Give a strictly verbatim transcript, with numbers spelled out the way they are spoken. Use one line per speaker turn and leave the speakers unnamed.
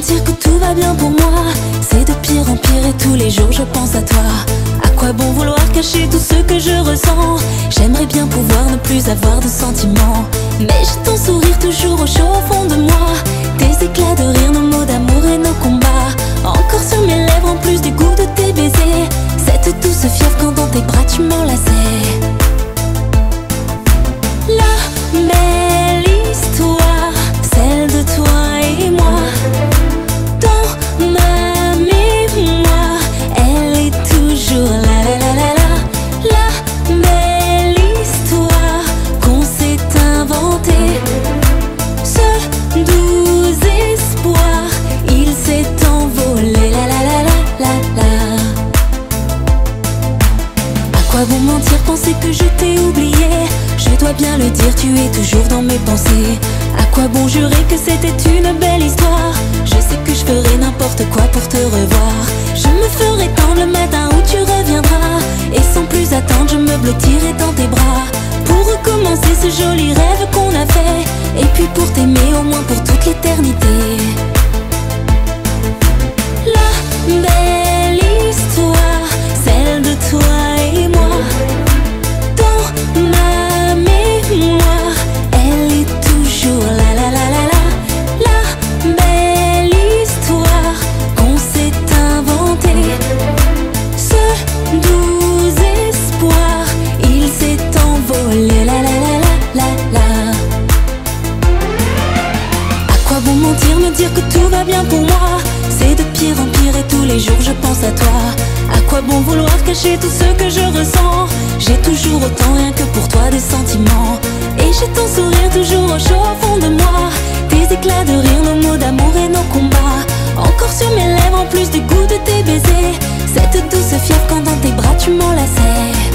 mentir que tout va bien pour moi? C'est de pire en pire et tous les jours je pense à toi. À quoi bon vouloir cacher tout ce que je ressens? J'aimerais bien pouvoir ne plus avoir de sentiments, mais j'ai ton sourire toujours au chaud au fond de moi. Tes éclats de rire, nos mots d'amour et nos combats encore sur mes lèvres en plus du goût de tes baisers. Cette douce fièvre quand dans tes bras tu m'enlaçais. La belle histoire, celle de toi et moi, dans ma mémoire, elle est toujours là, la la la la. La belle histoire qu'on s'est inventée, ce doux espoir, il s'est envolé, la la la la la la. À quoi bon mentir, penser que je t'ai oublié? Je dois bien le dire, tu es toujours dans mes pensées. À quoi bon jurer que c'était une belle histoire? Je sais que je ferai n'importe quoi pour te revoir. Je me ferai tendre le matin où tu reviendras, et sans plus attendre je me blottirai dans tes bras, pour recommencer ce joli rêve qu'on a fait, et puis pour t'aimer au moins pour toute l'éternité. La belle histoire, celle de toi et moi, dans ma mémoire, elle est toujours là, la la la la. La belle histoire qu'on s'est inventée, ce doux espoir, il s'est envolé, la la la la la la. À quoi bon mentir, me dire que tout va bien pour moi? C'est de pire en pire et tous les jours je pense à toi. À quoi bon vouloir cacher tout ce que je ressens? J'ai toujours autant, rien que pour toi, des sentiments, et j'ai ton sourire toujours au chaud au fond de moi. Tes éclats de rire, nos mots d'amour et nos combats encore sur mes lèvres en plus du goût de tes baisers. Cette douce fièvre quand dans tes bras tu m'enlaçais.